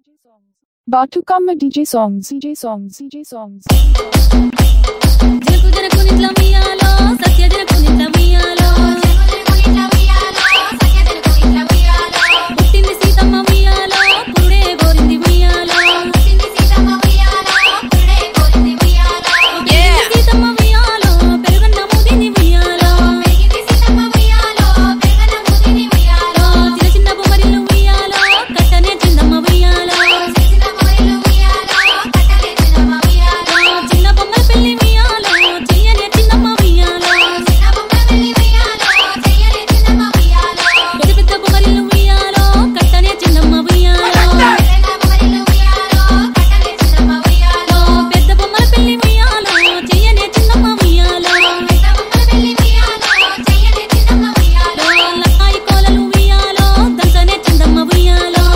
Batukama DJ songs, DJ songs, DJ songs. జనకు జనకు నిట్ల మియాలో సత్య జనకు నిట్ల మియాలో పుట్టింది సీతమ్మ మియాలో పురుడే గోరింది మియాలో సీతమ్మ మియాలో పెరుగన్న ముదిని మియాలో చిన్న చిన్న బొమ్మరిల్లు మియాలో కట్టనే చిన్నమ్మ మియాలో చిన్న బొమ్మల పెళ్లి మియాలో చెయ్యనే చిన్నమ్మ మియాలో పెద్ద పెద్ద బొమ్మరిల్లు మియాలో కట్టనే చిన్నమ్మ మియాలో పెద్ద బొమ్మల పెళ్లి మియాలో చెయ్యనే చిన్నమ్మ మియాలో లక్కాయి కోలలు మియాలో దంచనే చిన్నమ్మ మియాలో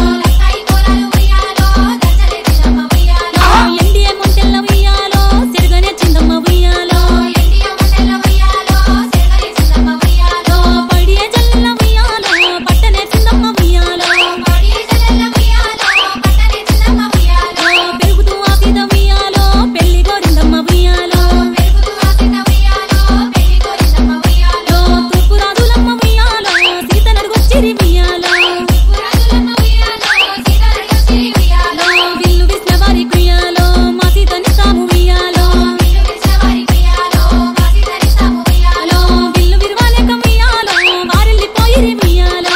ఎండియే మొంటెల్ల మియాలో సెరగనే చిన్నమ్మ మియాలో పడియే జల్ల మియాలో పట్టనే చిన్నమ్మ మియాలో పెరుగుతూ ఆపిద మియాలో పెళ్లి గోరిందమ్మ మియాలో తూర్పు రాజులమ్మ మియాలో సీత నడుగొచ్చిరి మియాలో విల్లు విసిన వారి కుయాలో మా సీతని సాము మియాలో విల్లు విరవాలేక మియాలో వారెళ్ళిపోయిరి మియాలో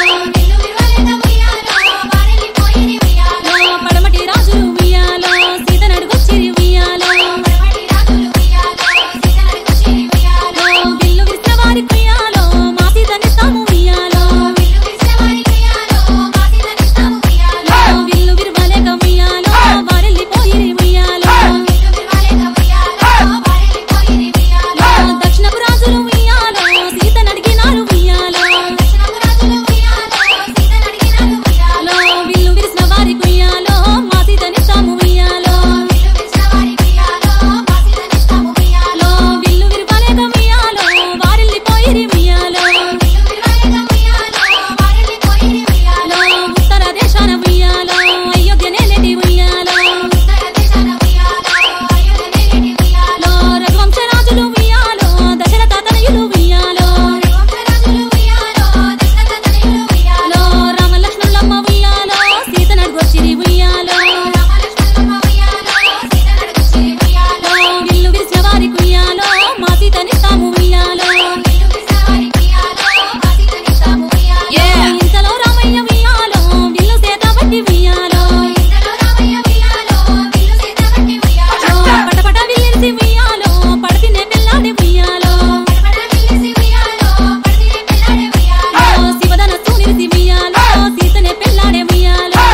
పడమటి రాజులు మియాలో సీత నడుగొచ్చిరి మియాలో విల్లు విసిన వారి కుయాలో మా సీతని సాము మియాలో విల్లు విరవాలేక మియాలో వారెళ్ళిపోయిరి మియాలో దక్షిణపు రాజులు మియాలో సీత నడిగినారు మియాలో విల్లు విరిసిన వారి కుయ్యాలో మా సీతని సాము మియాలో విల్లు విరవలేక మియాలో వారెళ్ళిపోయిరి మియాలో ఉత్తర దేశాన మియాలో అయోధ్య నేలేటి మియాలో రఘువంశ రాజులు మియాలో దశరథ తనయులు మియాలో రామ లక్ష్మణులమ్మ మియాలో సీత నడుగొచ్చిరి మియాలో విల్లు విరిసిన వారి కుయ్యాలో మా సీతని సాము మియాలో ఇంతలో రామయ్య మియాలో విల్లు సేత బట్టి మియాలో పటపట విల్లిరిసి మియాలో పడతినే పెళ్ళాడి మియాలో శివధనస్సు నిరిసి మియాలో సీతనే పెళ్ళాడే మియాలో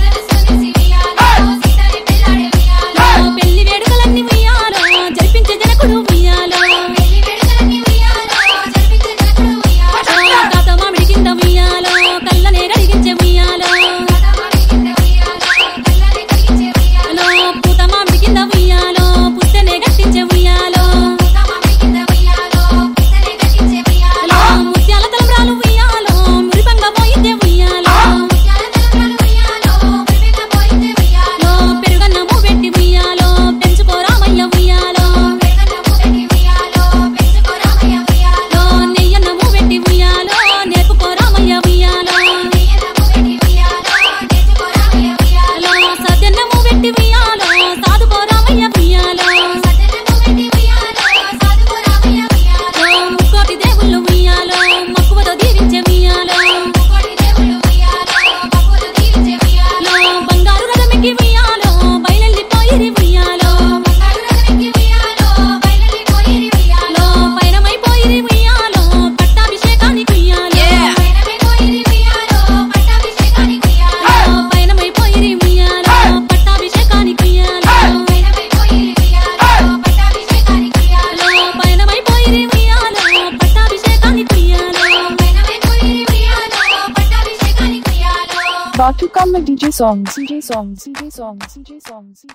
పెళ్లి వేడుకలన్నీ మియాలో జరిపించే జనకుడు మియాలో తాత మామిడి కింద మియాలో కళ్ళనే కడిగించే మియాలో పూత మామిడి కింద మియాలో పుస్తనే గట్టించే మియాలో ముత్యాల తలంబ్రాలు మియాలో మురిపంగా పోయిందే మియాలో పెరుగన్నము పెట్టి మియాలో పెంచుకోరామయ్య మియాలో నెయ్యన్నము పెట్టి మియాలో నేర్పుకోరామయ్య మియాలో సత్యన్నము పెట్టి మియాలో సాధుకోరామయ్య మియాలో ముక్కోటి దేవుళ్ళు మియాలో మక్కువతో దీవించే మియాలో బంగారు రథమికి మియాలో బయలెళ్ళిపోయిరి మియాలో పయనమైపోయిరి మియాలో పట్టాభిషేకానికి మియాలో పయనమైపోయిరి మియాలో పట్టాభిషేకానికి మియాలో పయనమైపోయిరి మియాలో పట్టాభిషేకానికి మియాలో Batukama DJ songs, DJ songs, DJ songs, DJ songs.